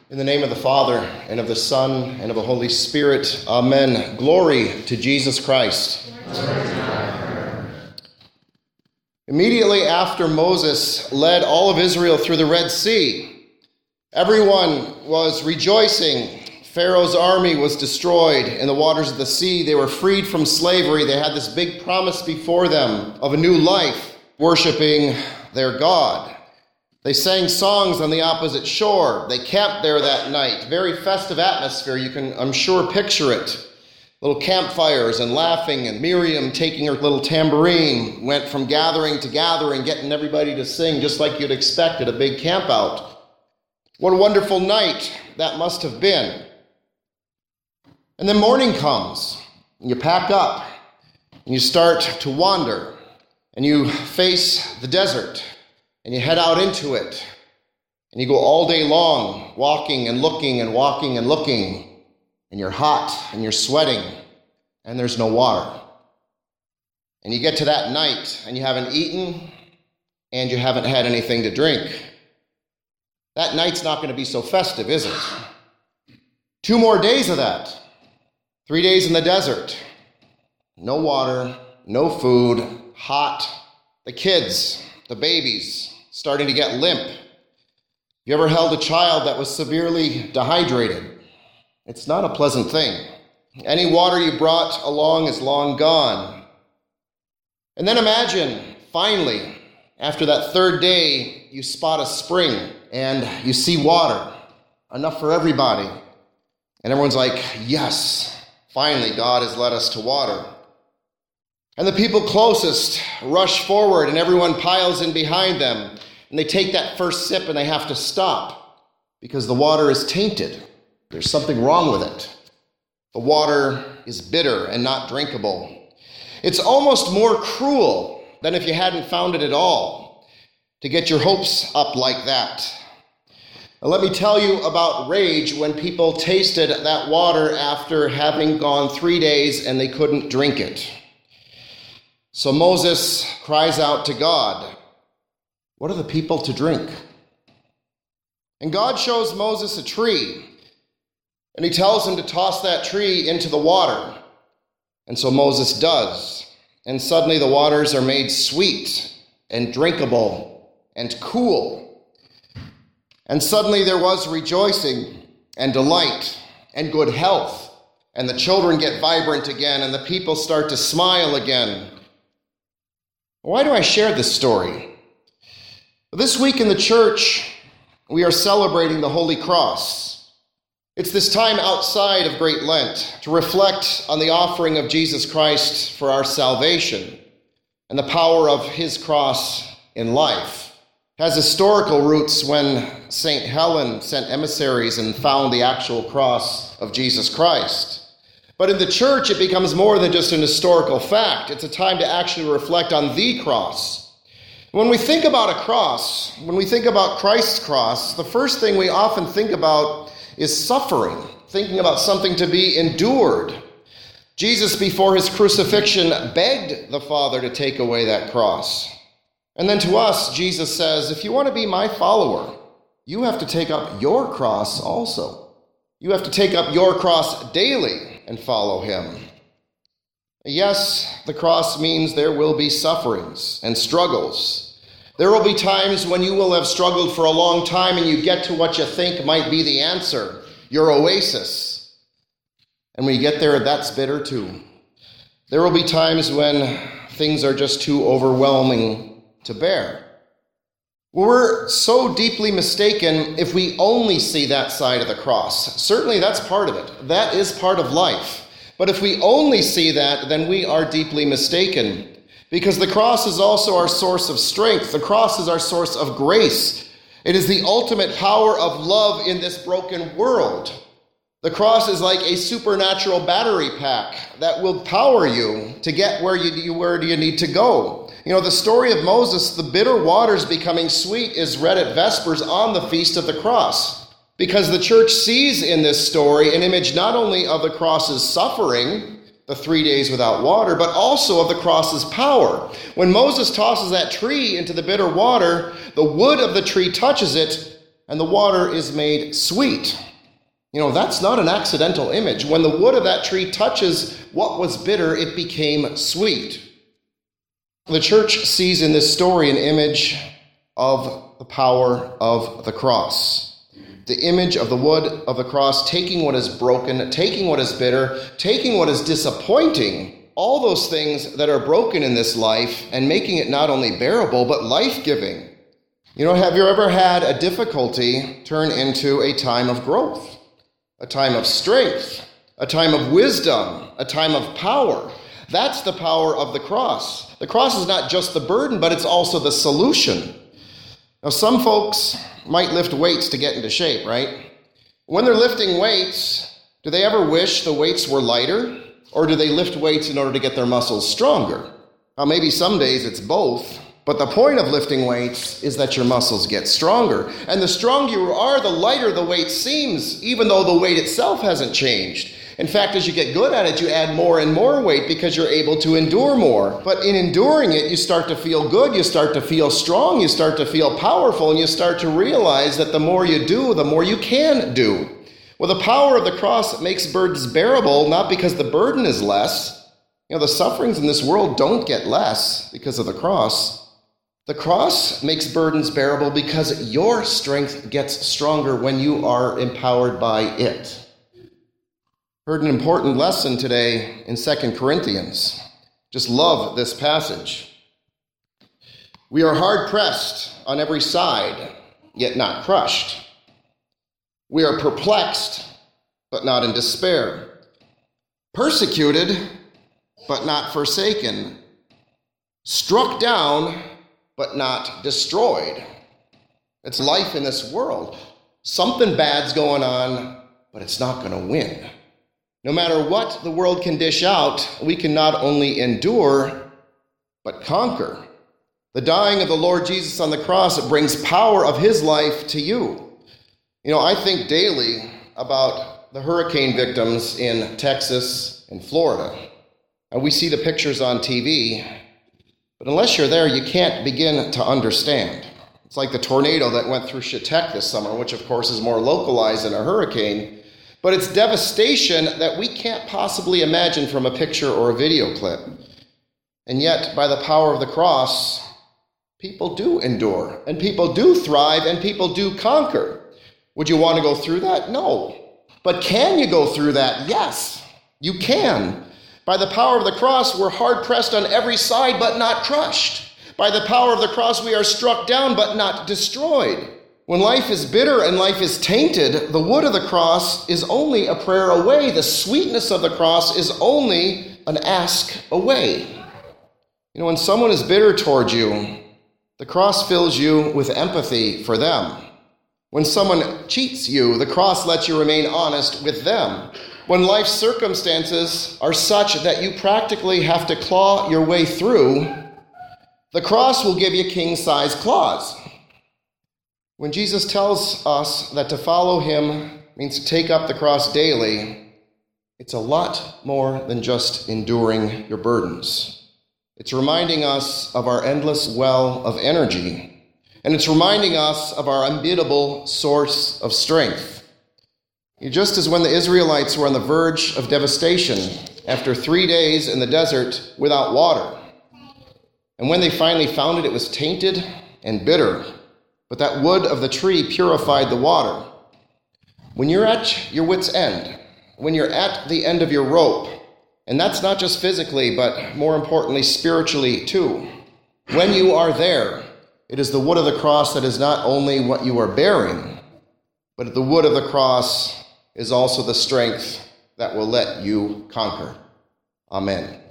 In the name of the Father, and of the Son, and of the Holy Spirit, amen. Glory to Jesus Christ. Immediately after Moses led all of Israel through the Red Sea, everyone was rejoicing. Pharaoh's army was destroyed in the waters of the sea. They were freed from slavery. They had this big promise before them of a new life, worshiping their God. They sang songs on the opposite shore. They camped there that night. Very festive atmosphere. You can, I'm sure, picture it. Little campfires and laughing, and Miriam taking her little tambourine went from gathering to gathering, getting everybody to sing just like you'd expect at a big camp out. What a wonderful night that must have been. And then morning comes, and you pack up, and you start to wander, and you face the desert. And you head out into it, and you go all day long, walking and looking and walking and looking, and you're hot and you're sweating, and there's no water. And you get to that night, and you haven't eaten, and you haven't had anything to drink. That night's not going to be so festive, is it? 2 more days of that. 3 days in the desert. No water, no food, hot. The kids, the babies, starting to get limp. You ever held a child that was severely dehydrated? It's not a pleasant thing. Any water you brought along is long gone. And then imagine, finally, after that 3rd day, you spot a spring and you see water, enough for everybody. And everyone's like, yes, finally, God has led us to water. And the people closest rush forward, and everyone piles in behind them. And they take that first sip, and they have to stop because the water is tainted. There's something wrong with it. The water is bitter and not drinkable. It's almost more cruel than if you hadn't found it at all to get your hopes up like that. Now, let me tell you about rage when people tasted that water after having gone 3 days and they couldn't drink it. So Moses cries out to God, "What are the people to drink?" And God shows Moses a tree, and he tells him to toss that tree into the water. And so Moses does, and suddenly the waters are made sweet and drinkable and cool. And suddenly there was rejoicing and delight and good health, and the children get vibrant again, and the people start to smile again. Why do I share this story? This week in the church, we are celebrating the Holy Cross. It's this time outside of Great Lent to reflect on the offering of Jesus Christ for our salvation and the power of his cross in life. It has historical roots when St. Helen sent emissaries and found the actual cross of Jesus Christ. But in the church, it becomes more than just an historical fact. It's a time to actually reflect on the cross. When we think about a cross, when we think about Christ's cross, the first thing we often think about is suffering, thinking about something to be endured. Jesus, before his crucifixion, begged the Father to take away that cross. And then to us, Jesus says, if you want to be my follower, you have to take up your cross also. You have to take up your cross daily and follow him. Yes, the cross means there will be sufferings and struggles. There will be times when you will have struggled for a long time and you get to what you think might be the answer, your oasis. And when you get there, that's bitter too. There will be times when things are just too overwhelming to bear. We're so deeply mistaken if we only see that side of the cross. Certainly that's part of it. That is part of life. But if we only see that, then we are deeply mistaken. Because the cross is also our source of strength. The cross is our source of grace. It is the ultimate power of love in this broken world. The cross is like a supernatural battery pack that will power you to get where do you need to go. You know, the story of Moses, the bitter waters becoming sweet, is read at Vespers on the Feast of the Cross. Because the church sees in this story an image not only of the cross's suffering, the 3 days without water, but also of the cross's power. When Moses tosses that tree into the bitter water, the wood of the tree touches it, and the water is made sweet. That's not an accidental image. When the wood of that tree touches what was bitter, it became sweet. The church sees in this story an image of the power of the cross. The image of the wood of the cross taking what is broken, taking what is bitter, taking what is disappointing, all those things that are broken in this life, and making it not only bearable, but life-giving. Have you ever had a difficulty turn into a time of growth? A time of strength, a time of wisdom, a time of power. That's the power of the cross. The cross is not just the burden, but it's also the solution. Now, some folks might lift weights to get into shape, right? When they're lifting weights, do they ever wish the weights were lighter, or do they lift weights in order to get their muscles stronger? Now, maybe some days it's both. But the point of lifting weights is that your muscles get stronger. And the stronger you are, the lighter the weight seems, even though the weight itself hasn't changed. In fact, as you get good at it, you add more and more weight because you're able to endure more. But in enduring it, you start to feel good, you start to feel strong, you start to feel powerful, and you start to realize that the more you do, the more you can do. Well, the power of the cross makes burdens bearable, not because the burden is less. The sufferings in this world don't get less because of the cross. The cross makes burdens bearable because your strength gets stronger when you are empowered by it. Heard an important lesson today in 2 Corinthians. Just love this passage. We are hard pressed on every side, yet not crushed. We are perplexed, but not in despair. Persecuted, but not forsaken. Struck down, but not destroyed. It's life in this world. Something bad's going on, but it's not going to win. No matter what the world can dish out, we can not only endure, but conquer. The dying of the Lord Jesus on the cross brings power of his life to you. I think daily about the hurricane victims in Texas and Florida. And we see the pictures on TV. But unless you're there, you can't begin to understand. It's like the tornado that went through Chautauqua this summer, which of course is more localized than a hurricane. But it's devastation that we can't possibly imagine from a picture or a video clip. And yet, by the power of the cross, people do endure, and people do thrive, and people do conquer. Would you want to go through that? No. But can you go through that? Yes, you can. By the power of the cross, we're hard-pressed on every side, but not crushed. By the power of the cross, we are struck down, but not destroyed. When life is bitter and life is tainted, the wood of the cross is only a prayer away. The sweetness of the cross is only an ask away. When someone is bitter toward you, the cross fills you with empathy for them. When someone cheats you, the cross lets you remain honest with them. When life's circumstances are such that you practically have to claw your way through, the cross will give you king-size claws. When Jesus tells us that to follow him means to take up the cross daily, it's a lot more than just enduring your burdens. It's reminding us of our endless well of energy, and it's reminding us of our unbeatable source of strength. Just as when the Israelites were on the verge of devastation after 3 days in the desert without water. And when they finally found it, it was tainted and bitter. But that wood of the tree purified the water. When you're at your wit's end, when you're at the end of your rope, and that's not just physically, but more importantly, spiritually too. When you are there, it is the wood of the cross that is not only what you are bearing, but the wood of the cross is also the strength that will let you conquer. Amen.